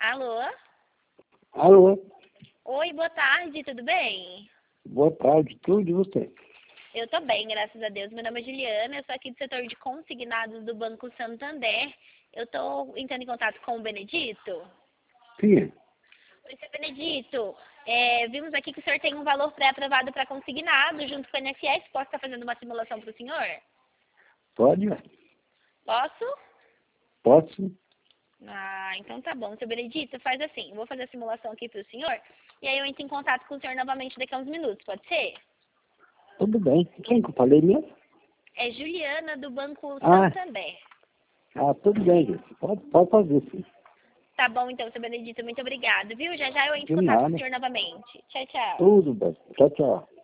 Alô? Alô, Oi, boa tarde, tudo bem? boa tarde, tudo e você? Eu tô bem, graças a Deus. Meu nome é Juliana, eu sou aqui do setor de consignados do Banco Santander. Eu tô entrando em contato com o Benedito. Sim, Oi, seu Benedito. Vimos aqui que o senhor tem um valor pré-aprovado para consignado junto com o INSS. Posso estar fazendo uma simulação para o senhor? pode? Posso? Posso? Ah, então tá bom. Seu Benedito, faz assim. Eu vou fazer a simulação aqui para o senhor e aí eu entro em contato com o senhor novamente daqui a uns minutos, pode ser? Tudo bem. Quem que eu falei mesmo? É Juliana, do Banco Ah, Santander. tudo bem, gente. Pode fazer, sim. Tá bom, então, seu Benedito. Muito obrigada, viu? Já já eu entro De em contato com o nada. senhor novamente. Tchau, tchau. Tudo bem. Tchau, tchau.